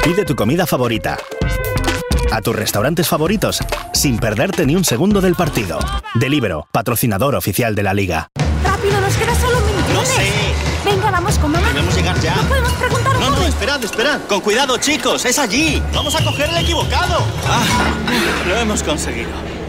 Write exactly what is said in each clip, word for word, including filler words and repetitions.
Pide tu comida favorita a tus restaurantes favoritos sin perderte ni un segundo del partido. Deliveroo, patrocinador oficial de la Liga. ¡Rápido, nos queda solo un minuto! ¡No sé! Venga, vamos con mamá. Debemos llegar ya. No podemos preguntar. No, no, esperad, esperad. Con cuidado, chicos, es allí. Vamos a coger el equivocado. Ah, lo hemos conseguido.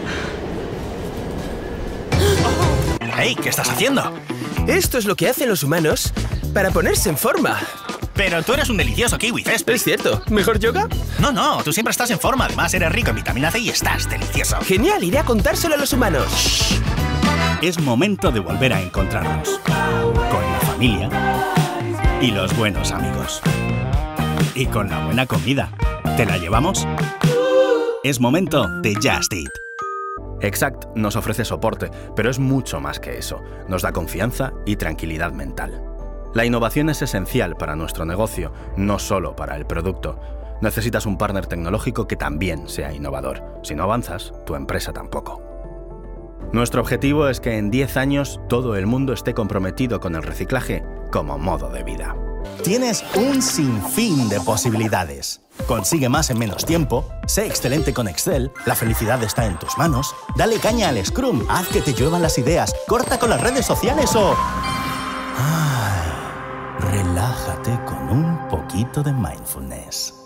¡Hey! ¿Qué estás haciendo? Esto es lo que hacen los humanos para ponerse en forma. Pero tú eres un delicioso kiwi, césped. Es cierto. ¿Mejor yoga? No, no, tú siempre estás en forma. Además, eres rico en vitamina C y estás delicioso. Genial, iré a contárselo a los humanos. Shh. Es momento de volver a encontrarnos. Con la familia y los buenos amigos. Y con la buena comida. ¿Te la llevamos? Es momento de Just Eat. Exact nos ofrece soporte, pero es mucho más que eso. Nos da confianza y tranquilidad mental. La innovación es esencial para nuestro negocio, no solo para el producto. Necesitas un partner tecnológico que también sea innovador. Si no avanzas, tu empresa tampoco. Nuestro objetivo es que en diez años todo el mundo esté comprometido con el reciclaje como modo de vida. Tienes un sinfín de posibilidades. Consigue más en menos tiempo, sé excelente con Excel, la felicidad está en tus manos, dale caña al Scrum, haz que te lluevan las ideas, corta con las redes sociales o... Ay, relájate con un poquito de mindfulness.